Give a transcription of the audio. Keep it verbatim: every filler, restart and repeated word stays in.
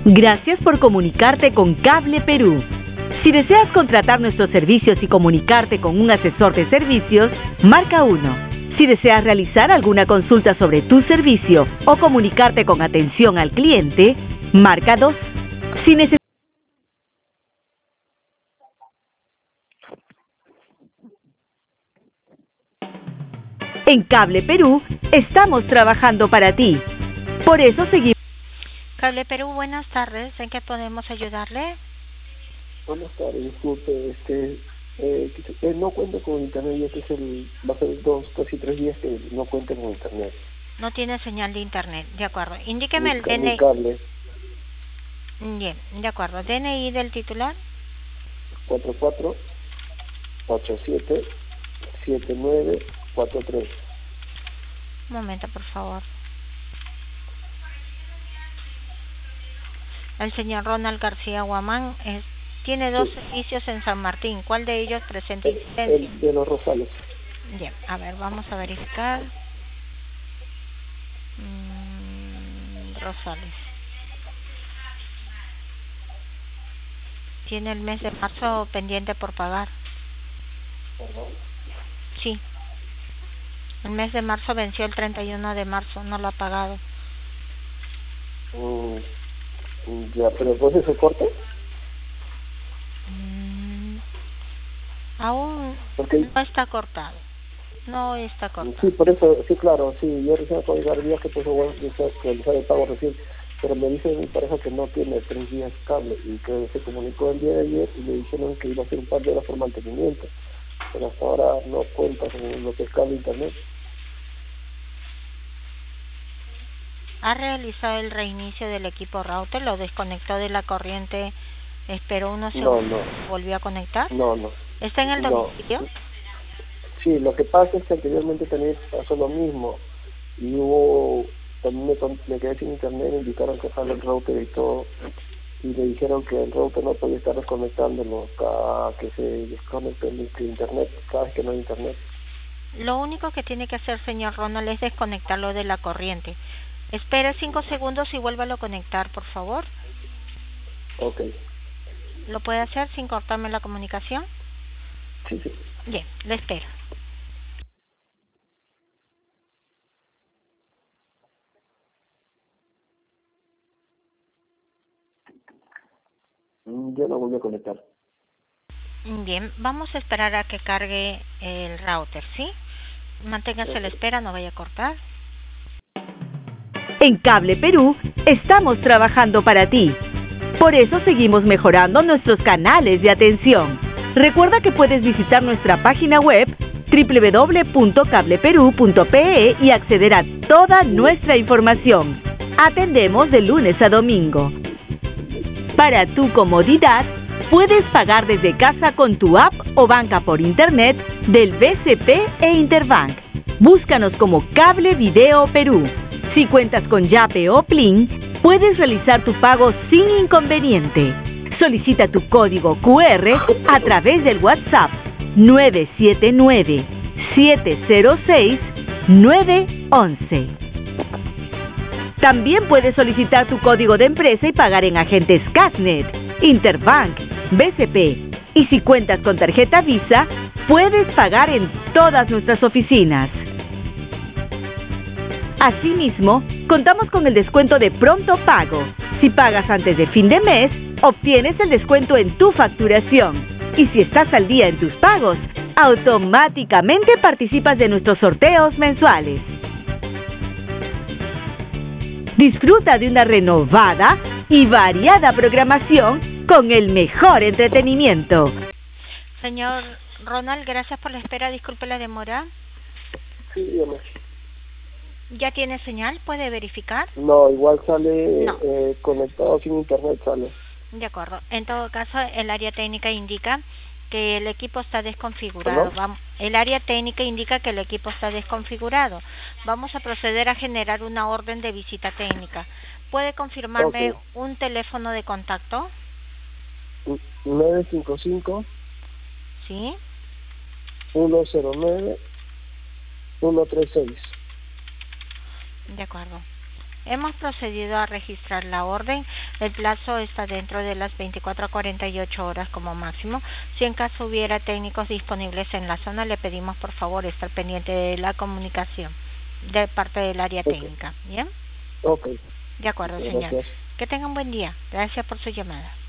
Gracias por comunicarte con Cable Perú. Si deseas contratar nuestros servicios y comunicarte con un asesor de servicios, marca uno. Si deseas realizar alguna consulta sobre tu servicio o comunicarte con atención al cliente, marca dos. Si necesitas En Cable Perú, estamos trabajando para ti. Por eso seguimos. Cable Perú, buenas tardes. ¿En qué podemos ayudarle? Buenas tardes, disculpe, este, eh, eh, no cuento con internet, ya que es el, va a ser dos, casi tres días que no cuento con internet. No tiene señal de internet, de acuerdo. Indíqueme el D N I. Mi cable. Bien, de acuerdo. D N I del titular. cuatro cuatro ocho siete siete nueve cuatro tres. Un momento, por favor. El señor Ronald García Guamán es, tiene dos sí. servicios en San Martín. ¿Cuál de ellos presenta incidencia? El de los Rosales. Bien, a ver, vamos a verificar. Mm, Rosales. Tiene el mes de marzo pendiente por pagar. ¿Perdón? Sí. El mes de marzo venció el treinta y uno de marzo, no lo ha pagado. Mm, ya, pero entonces se corta. Mm, aún Porque no está cortado. No está cortado. Sí, por eso, sí, claro, sí, yo recién acabo de llegar días que pues voy a realizar el pago recién, pero me dice mi pareja que no tiene tres días cable y que se comunicó el día de ayer y le dijeron que iba a hacer un par de horas por mantenimiento, pero hasta ahora no cuenta con lo que es cable internet. ¿Ha realizado el reinicio del equipo router? ¿Lo desconectó de la corriente? ¿Esperó unos segundos? No, no. ¿Volvió a conectar? No, no. ¿Está en el domicilio? No. Sí, lo que pasa es que anteriormente también pasó lo mismo y hubo, también me, me quedé sin internet, me indicaron que sale el router y todo y me dijeron que el router no podía estar desconectándolo cada que se desconecte el internet, cada vez que no hay internet. Lo único que tiene que hacer, señor Ronald, es desconectarlo de la corriente. Espere cinco segundos y vuélvalo a conectar, por favor. Ok. ¿Lo puede hacer sin cortarme la comunicación? Sí, sí. Bien, le espero. Yo no voy a conectar. Bien, vamos a esperar a que cargue el router, ¿sí? Manténgase a la espera, no vaya a cortar. En Cable Perú, estamos trabajando para ti. Por eso seguimos mejorando nuestros canales de atención. Recuerda que puedes visitar nuestra página web doble u doble u doble u punto cable perú punto pe e y acceder a toda nuestra información. Atendemos de lunes a domingo. Para tu comodidad, puedes pagar desde casa con tu app o banca por internet del B C P e Interbank. Búscanos como Cable Video Perú. Si cuentas con Yape o Plin, puedes realizar tu pago sin inconveniente. Solicita tu código cu erre a través del WhatsApp nueve siete nueve, siete cero seis, nueve once. También puedes solicitar tu código de empresa y pagar en agentes Casnet, Interbank, B C P. Y si cuentas con tarjeta Visa, puedes pagar en todas nuestras oficinas. Asimismo, contamos con el descuento de pronto pago. Si pagas antes de fin de mes, obtienes el descuento en tu facturación. Y si estás al día en tus pagos, automáticamente participas de nuestros sorteos mensuales. Disfruta de una renovada y variada programación con el mejor entretenimiento. Señor Ronald, gracias por la espera. Disculpe la demora. Sí, dígame. ¿Ya tiene señal? ¿Puede verificar? No, igual sale no. eh, conectado sin internet, sale. De acuerdo. En todo caso, el área técnica indica que el equipo está desconfigurado. Vamos, el área técnica indica que el equipo está desconfigurado. Vamos a proceder a generar una orden de visita técnica. ¿Puede confirmarme okay. un teléfono de contacto? nueve cinco cinco. ¿Sí? uno cero nueve, uno tres seis. De acuerdo. Hemos procedido a registrar la orden. El plazo está dentro de las veinticuatro a cuarenta y ocho horas como máximo. Si en caso hubiera técnicos disponibles en la zona, le pedimos por favor estar pendiente de la comunicación de parte del área okay. técnica. ¿Bien? Ok. De acuerdo, Okay, señor. gracias. Que tenga un buen día. Gracias por su llamada.